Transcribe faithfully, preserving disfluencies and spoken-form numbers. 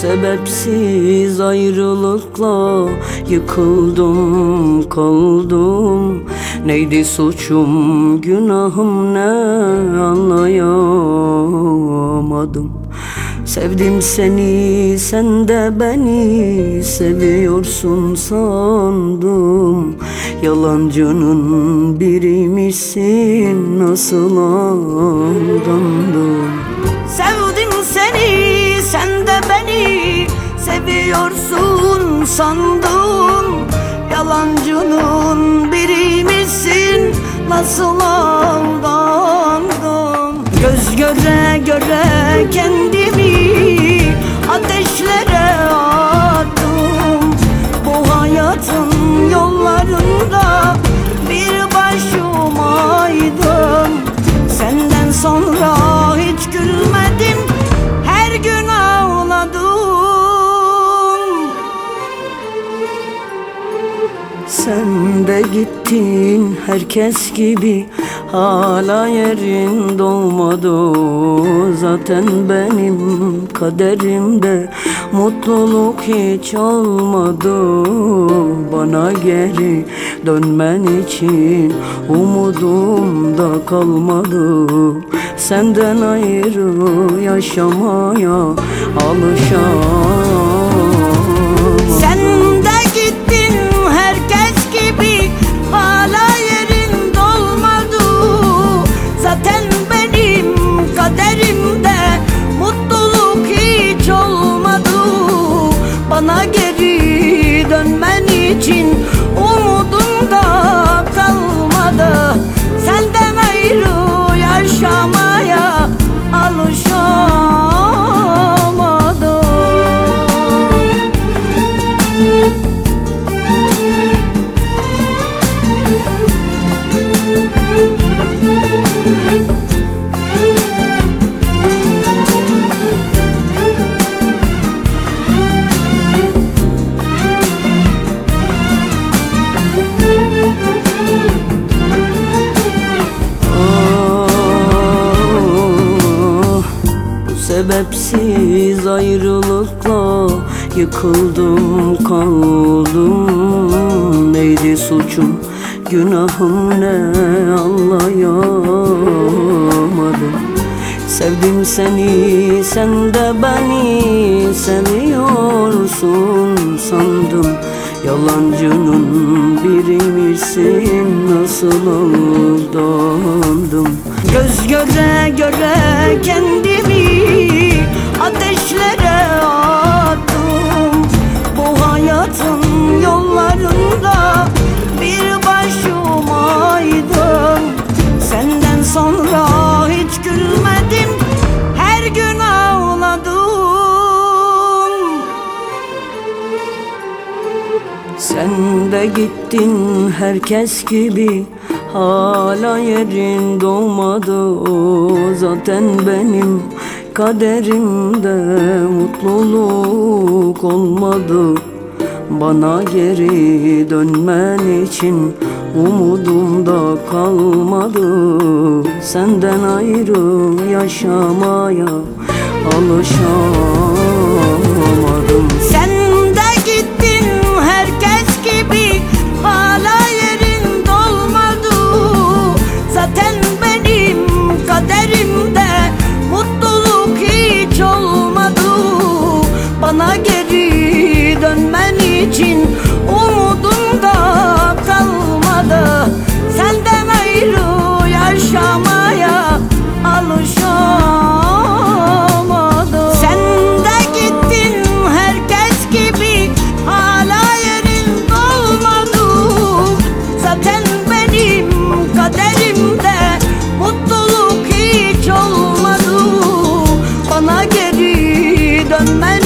sebepsiz ayrılıkla yıkıldım kaldım. Neydi suçum günahım ne anlayamadım. Sevdim seni, sen de beni seviyorsun sandım. Yalancının biriymişsin, nasıl aldandım. Sevdim seni, sen de beni seviyorsun sandım. Yalancının biriymişsin, nasıl aldandım. Göz göre göre kendimi ateşlere attım. Bu hayatın yollarında bir başımaydım. Senden sonra hiç gülmedim, her gün ağladım. Sen de gittin herkes gibi, hala yerin dolmadı. Zaten benim kaderimde mutluluk hiç olmadı. Bana geri dönmen için umudum da kalmadı. Senden ayrı yaşamaya alışamam. Sen de gittin herkes gibi, hala yerin dolmadı. Zaten benim kaderimde mutluluk hiç olmadı. Bana geri dönmen için umudum da kalmadı. Senden ayrı yaşamaya alışamadım. Sebepsiz ayrılıkla yıkıldım kaldım. Neydi suçum günahım ne anlayamadım. Sevdim seni, sen de beni seviyorsun sandım. Yalancının biriymişsin, nasıl aldandım. Göz göre göre kendimi ateşlere attım. Bu hayatın yollarında bir başımaydım. Senden sonra hiç gülmedim, her gün ağladım. Sen de gittin herkes gibi, hala yerin dolmadı. Zaten benim kaderimde mutluluk olmadı. Bana geri dönmen için umudum da kalmadı. Senden ayrı yaşamaya alışamadım. Sen de gittin herkes gibi, hala yerin dolmadı. Zaten benim kaderimde mutluluk hiç olmadı. Bana geri dönmen için umudum da kalmadı. Senden ayrı yaşamaya alışamadım. Sen de gittin herkes gibi, hala yerin dolmadı. Zaten benim kaderimde mutluluk hiç olmadı. Bana geri dönmen